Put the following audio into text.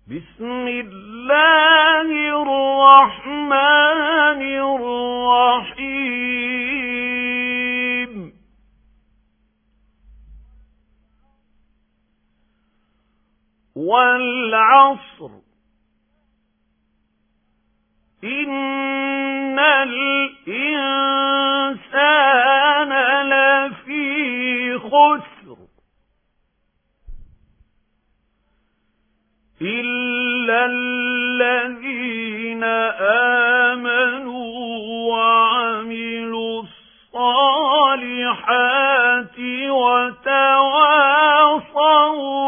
بسم الله الرحمن الرحيم والعصر إن الإنسان لفي خسر إلا الذين آمنوا وعملوا الصالحات وتواصوا